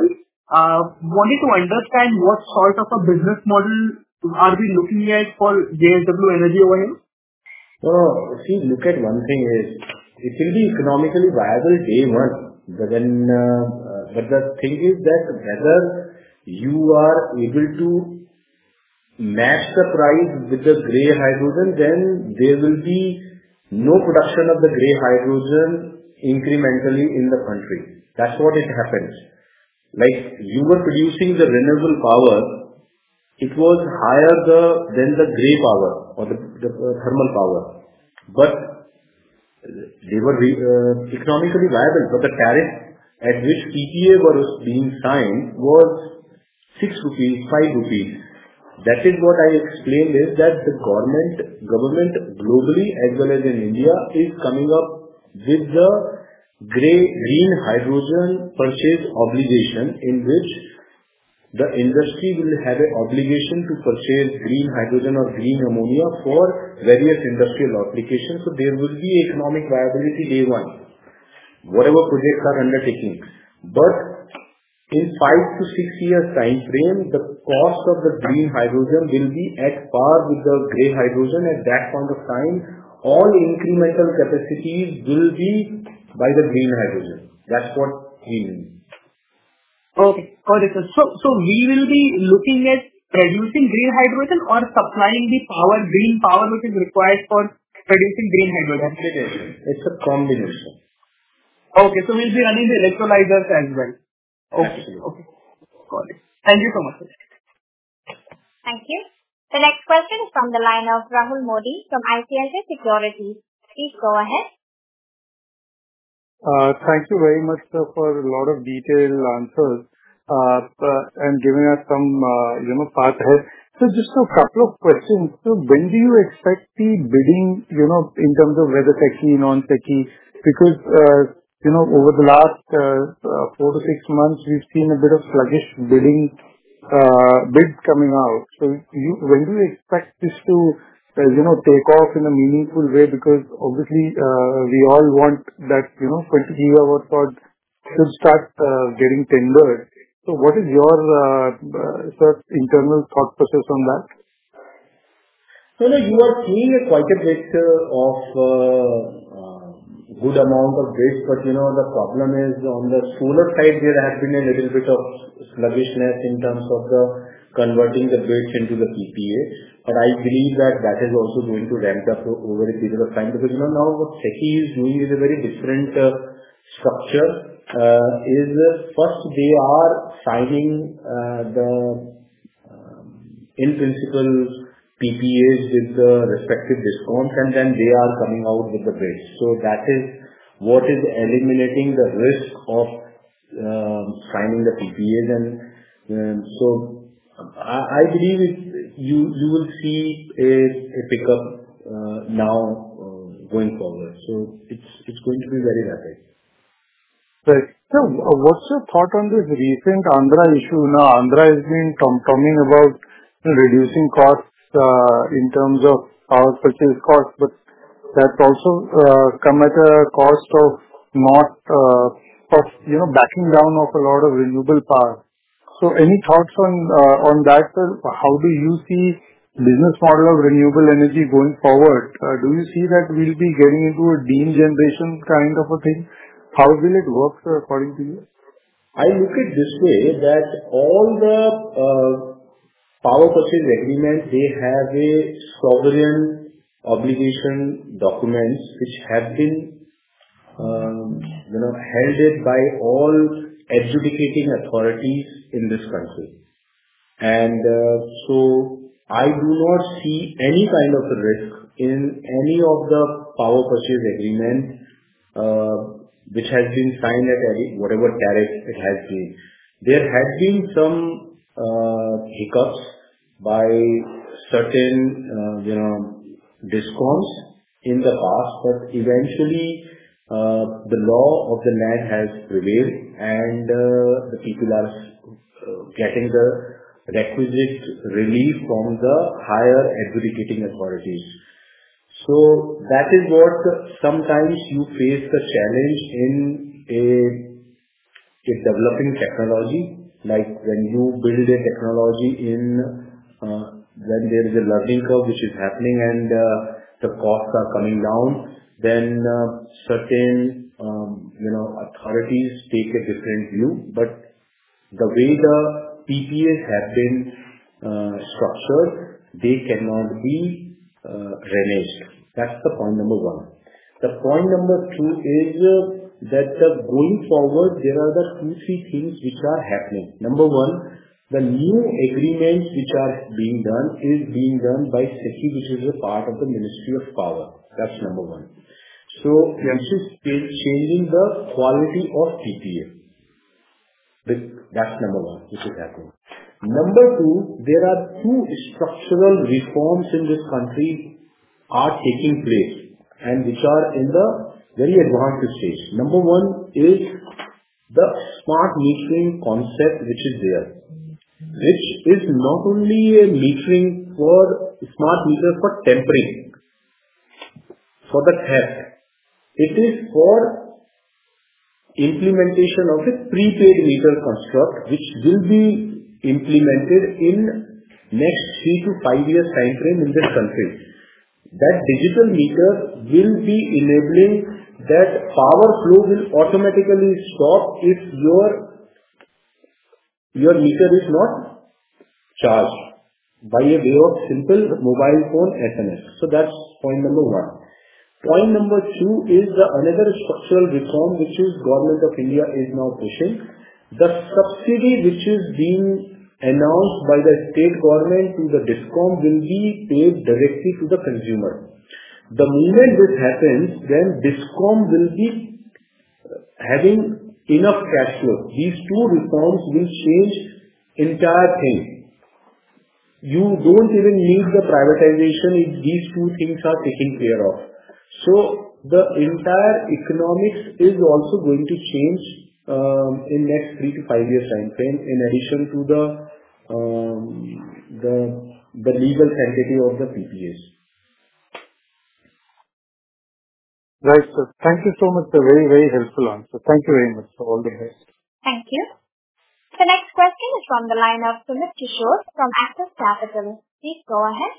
Wanted to understand what sort of a business model are we looking at for J S W Energy over here? See, look at one thing is, it will be economically viable day one. But then, uh, but the thing is that whether you are able to match the price with the grey hydrogen, then there will be no production of the grey hydrogen incrementally in the country. That's what it happens. Like you were producing the renewable power, it was higher the, than the grey power or the, the uh, thermal power. But they were uh, economically viable, but the tariff at which P P A was being signed was six rupees, five rupees. That is what I explained is that the government, government globally as well as in India is coming up with the grey, green hydrogen purchase obligation, in which the industry will have an obligation to purchase green hydrogen or green ammonia for various industrial applications. So there will be economic viability day one, whatever projects are undertaking. But in five to six years time frame, the cost of the green hydrogen will be at par with the grey hydrogen. At that point of time, all incremental capacities will be by the green hydrogen. That's what we mean. Okay, got it. So, so we will be looking at producing green hydrogen or supplying the power, green power which is required for producing green hydrogen? Combination. It's a combination. Okay, so we'll be running the electrolyzers as well. Okay, Absolutely. okay. Got it. Thank you so much. Thank you. The next question is from the line of Rahul Modi from I C I C I Securities. Please go ahead. Uh, Thank you very much, sir, for a lot of detailed answers uh, uh, and giving us some, uh, you know, path ahead. So just a couple of questions. So when do you expect the bidding, you know, in terms of whether SECI, non-SECI? Because, uh, you know, over the last uh, uh, four to six months, we've seen a bit of sluggish bidding, uh, bids coming out. So you, when do you expect this to Uh, you know, take off in a meaningful way? Because obviously, uh, we all want that, you know, twenty gigawatt pod should start uh, getting tendered. So what is your, uh, uh, sir, internal thought process on that? So, no, you are seeing a quite a bit uh, of uh, uh, good amount of bids, but you know, the problem is on the solar side, there has been a little bit of sluggishness in terms of the converting the bids into the P P A. But I believe that that is also going to ramp up over a period of time, because you know now what SECI is doing is a very different uh, structure. Uh, is uh, first they are signing uh, the um, in principle P P As with the respective discounts, and then they are coming out with the bids. So that is what is eliminating the risk of uh, signing the P P As, and um, so I, I believe it, you you will see a, a pickup uh, now uh, going forward. So it's it's going to be very rapid. Right. So uh, what's your thought on this recent Andhra issue? Now Andhra has been tom-tomming about you know, reducing costs uh, in terms of power purchase costs, but that's also uh, come at a cost of not uh, of you know backing down of a lot of renewable power. So any thoughts on uh, on that, sir? How do you see business model of renewable energy going forward? Uh, do you see that we'll be getting into a deem generation kind of a thing? How will it work, sir, according to you? I look at this way, that all the uh, power purchase agreements, they have a sovereign obligation documents which have been um, you know held by all adjudicating authorities in this country. And uh, so I do not see any kind of a risk in any of the power purchase agreement uh, which has been signed at any, whatever tariff it has been. There has been some uh, hiccups by certain uh, you know discoms in the past, but eventually uh, the law of the land has prevailed, and uh, the people are uh, getting the requisite relief from the higher adjudicating authorities. So that is what sometimes you face the challenge in a, a developing technology, like when you build a technology in uh, when there is a learning curve which is happening and uh, the costs are coming down, then uh, certain um, you know authorities take a different view. But the way the P P As have been uh, structured, they cannot be uh, reneged. That's the point number one. The point number two is uh, that uh, going forward, there are the two, three things which are happening. Number one, the new agreements which are being done is being done by SECI, which is a part of the Ministry of Power. That's number one. So Yeah. this is changing the quality of P P A. That's number one, which is happening. Number two, there are two structural reforms in this country are taking place and which are in the very advanced stage. Number one is the smart metering concept which is there, which is not only a metering for smart meter for tempering, for the theft. It is for implementation of a prepaid meter construct which will be implemented in next three to five years time frame in this country. That digital meter will be enabling that power flow will automatically stop if your your meter is not charged by a way of simple mobile phone S M S. So that's point number one. Point number two is the another structural reform which is Government of India is now pushing. The subsidy which is being announced by the state government to the DISCOM will be paid directly to the consumer. The moment this happens, then DISCOM will be having enough cash flow. These two reforms will change entire thing. You don't even need the privatization if these two things are taken care of. So the entire economics is also going to change um, in next three to five years time frame. In addition to the um, the the legal sanctity of the P P As. Right, sir. Thank you so much. A very very helpful answer. Thank you very much. All the best. Thank you. The next question is from the line of Sumit Kishore from Axis Capital. Please go ahead.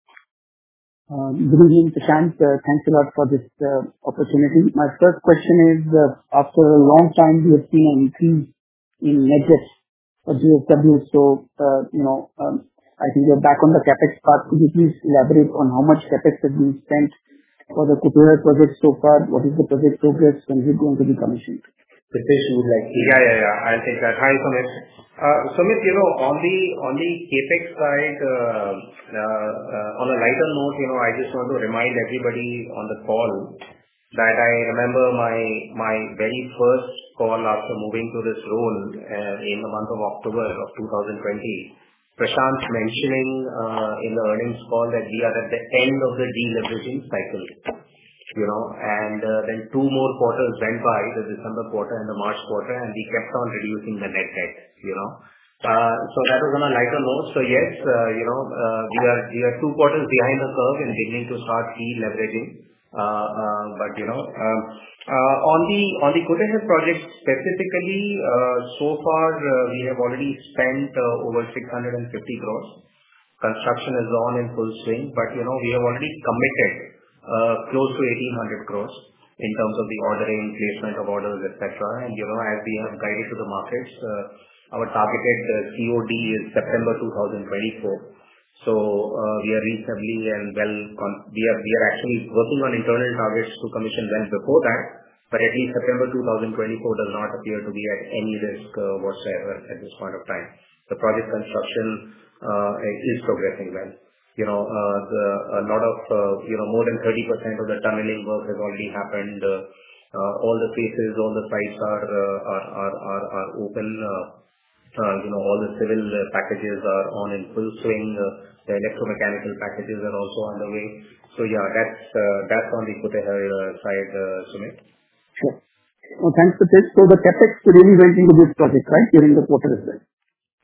Uh, Good evening, Prashant. Uh, Thanks a lot for this uh, opportunity. My first question is, uh, after a long time, we have seen an increase in net debt for J S W. So, uh, you know, um, I think you're back on the CapEx part. Could you please elaborate on how much CapEx has been spent for the Kutehr project so far? What is the project progress? When is it going to be commissioned? Pritesh, you would like to? Yeah, yeah, yeah. I'll take that. Hi, Sumit. Uh, Sumit, you know, on the on the CapEx side, uh, uh, uh, on a lighter note, you know, I just want to remind everybody on the call that I remember my my very first call after moving to this role uh, in the month of October of two thousand twenty. Prashant mentioning uh, in the earnings call that we are at the end of the deleveraging cycle. You know, and uh, then two more quarters went by, the December quarter and the March quarter, and we kept on reducing the net debt, you know. Uh, so that was on a lighter note. So yes, uh, you know, uh, we are we are two quarters behind the curve and beginning to start deleveraging. Uh, uh, but you know, um, uh, on the on the Kutehr project specifically, uh, so far uh, we have already spent uh, over six hundred fifty crores. Construction is on in full swing, but you know, we have already committed Uh, close to eighteen hundred crores in terms of the ordering, placement of orders, et cetera. And you know, as we have guided to the markets, uh, our targeted uh, C O D is September two thousand twenty-four. So uh, we are reasonably and well, con- we are we are actually working on internal targets to commission well before that. But at least September two thousand twenty-four does not appear to be at any risk uh, whatsoever at this point of time. The project construction uh, is progressing well. You know, uh, the, a lot of, uh, you know, more than thirty percent of the tunneling work has already happened. Uh, uh, all the phases, all the sites are, uh, are, are, are, are open. Uh, uh, you know, all the civil uh, packages are on in full swing. Uh, the electromechanical packages are also underway. So yeah, that's, uh, that's on the Kutehr uh, side, uh, Sumit. Sure. Well, thanks for this. So the CapEx really went into this project, right, during the quarter as well?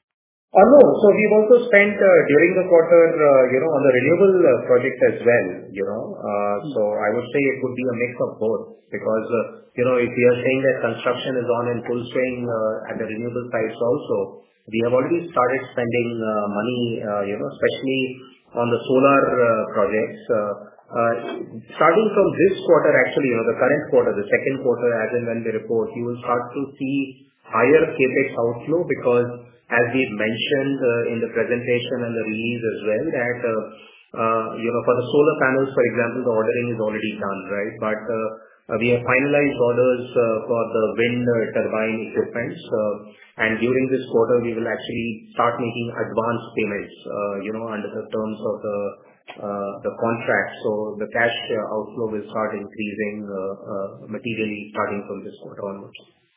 Uh, no. So we've also spent uh, during the quarter, uh, you know, on the renewable uh, project as well, you know. Uh, so I would say it would be a mix of both because, uh, you know, if we are saying that construction is on in full swing uh, at the renewable sites also, we have already started spending uh, money, uh, you know, especially on the solar uh, projects. Uh, uh, starting from this quarter, actually, you know, the current quarter, the second quarter, as and when we report, you will start to see higher capex outflow because, as we've mentioned uh, in the presentation and the release as well, that uh, uh, you know, for the solar panels, for example, the ordering is already done, right? But uh, uh, we have finalized orders uh, for the wind uh, turbine equipment, uh, and during this quarter, we will actually start making advance payments, uh, you know, under the terms of the uh, the contract. So the cash uh, outflow will start increasing uh, uh, materially starting from this quarter onwards.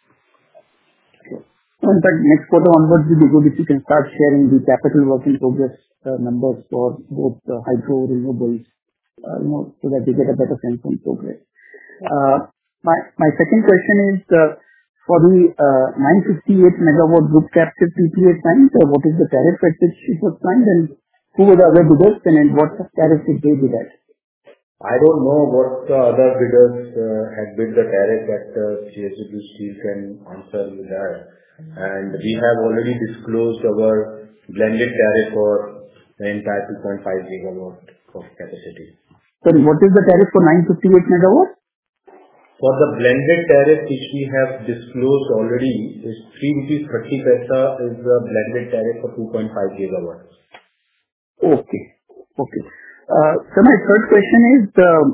In fact, next quarter onwards, it will be good if you can start sharing the capital work in progress uh, numbers for both uh, hydro renewables, uh, you know, so that we get a better sense on progress. Uh, my my second question is uh, for the uh, nine fifty-eight megawatt group captive P P A signed. Uh, what is the tariff at which it was signed, and who were the other bidders, and what tariff did they bid at? I don't know what the other bidders uh, had bid the tariff at. uh, J S W Steel can answer with that. And we have already disclosed our blended tariff for the entire two point five gigawatt of capacity. Sorry, what is the tariff for nine fifty-eight megawatt? For the blended tariff, which we have disclosed already, is three rupees thirty paisa is the blended tariff for two point five gigawatt. Okay. Okay. Uh, so my third question is, um,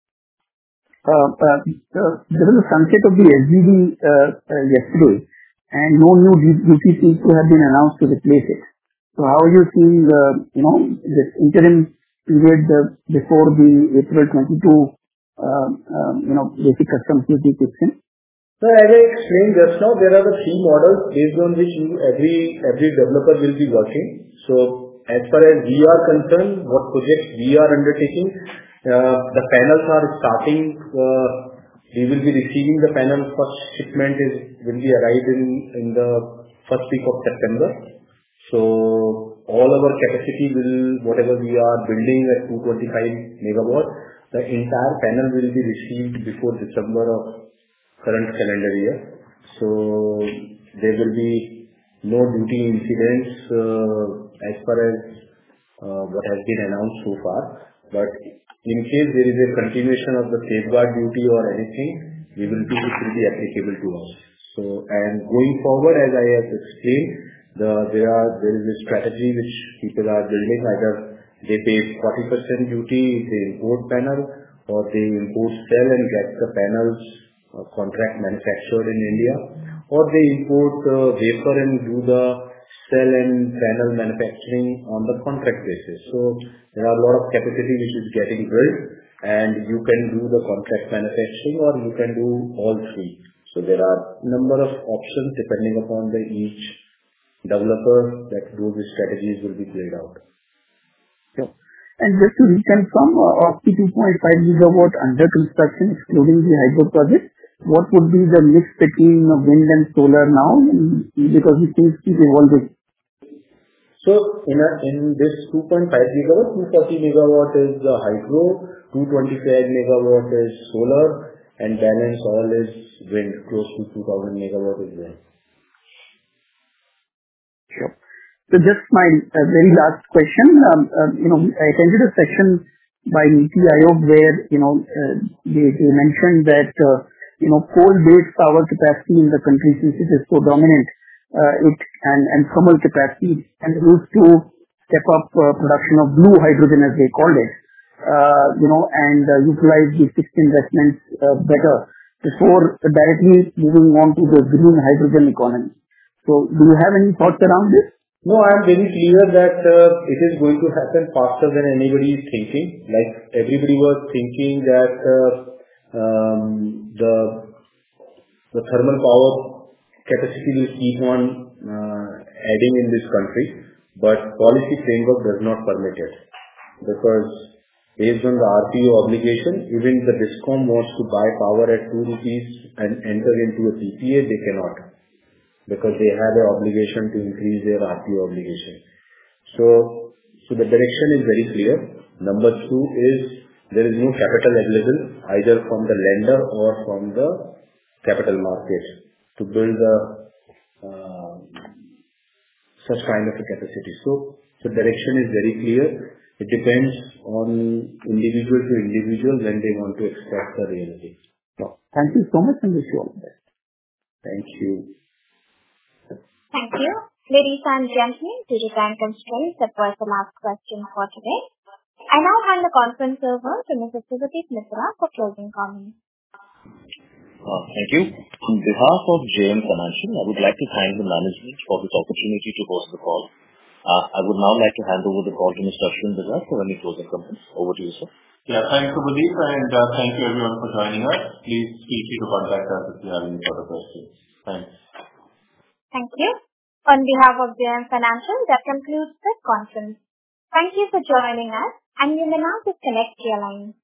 uh, uh, uh, there was a sunset of the S G D uh, uh, yesterday, and no new duty seems to have been announced to replace it. So how are you seeing, uh, you know, this interim period uh, before the April twenty-two, uh, um, you know, basic customs duty kicks in? So as I explained just now, there are the three models based on which you, every every developer will be working. So as far as we are concerned, what projects we are undertaking, uh, the panels are starting. Uh, we will be receiving the panel. First shipment is will be arrived in in the first week of September. So all our capacity will, whatever we are building at two hundred twenty-five megawatt, the entire panel will be received before December of current calendar year. So there will be no duty incidents uh, as far as uh, what has been announced so far. But in case there is a continuation of the safeguard duty or anything, we will be, it will be applicable to us. So, and going forward, as I have explained, the, there are there is a strategy which people are building. Either they pay forty percent duty if they import panel, or they import cell and get the panels uh, contract manufactured in India, or they import uh, wafer and do the cell and panel manufacturing on the contract basis. So there are a lot of capacity which is getting built, and you can do the contract manufacturing or you can do all three. So there are number of options depending upon the each developer that those strategies will be played out. Sure. And just to reconfirm, uh, of the two point five gigawatt under construction, excluding the hydro project, what would be the mix between uh, wind and solar now? Because these things keep evolving. So in a, in this two point five gigawatt, two hundred forty megawatt is the hydro, two hundred twenty-five megawatt is solar, and balance all is wind. Close to two thousand megawatt is wind. Sure. So just my uh, very last question. Um, uh, you know, I attended a session by Niti Aayog where you know uh, they, they mentioned that uh, you know coal-based power capacity in the country, since it is so dominant, uh, it and and thermal capacity, and used to step up uh, production of blue hydrogen, as they called it. Uh, you know, and uh, utilize the fixed investments uh, better before directly moving on to the green hydrogen economy. So, do you have any thoughts around this? No, I am very clear that uh, it is going to happen faster than anybody is thinking. Like everybody was thinking that uh, um, the the thermal power capacity will keep on uh, adding in this country, but policy framework does not permit it, because based on the R P O obligation, even the DISCOM wants to buy power at two rupees and enter into a P P A, they cannot. because they had an obligation to increase their R P O obligation. So, so the direction is very clear. Number two is there is no capital available either from the lender or from the capital market to build a uh, such kind of a capacity. So, the direction is very clear. It depends on individual to individual when they want to extract the reality. So, thank you so much and wish you all the best. Thank you. Thank you. Ladies and gentlemen, due to time constraints, that was the last question for today. I now hand the conference over to Mister Subhadeep Mitra for closing comments. Uh, thank you. On behalf of J M Financial, I would like to thank the management for this opportunity to host the call. Uh, I would now like to hand over the call to Mister Ashwin Bajaj for any closing comments. Over to you, sir. Yeah, thanks, Subhadeep, and uh, thank you everyone for joining us. Please feel free to contact us if you have any further questions. Thanks. Thank you. On behalf of J M Financial, that concludes this conference. Thank you for joining us, and you may now disconnect your line.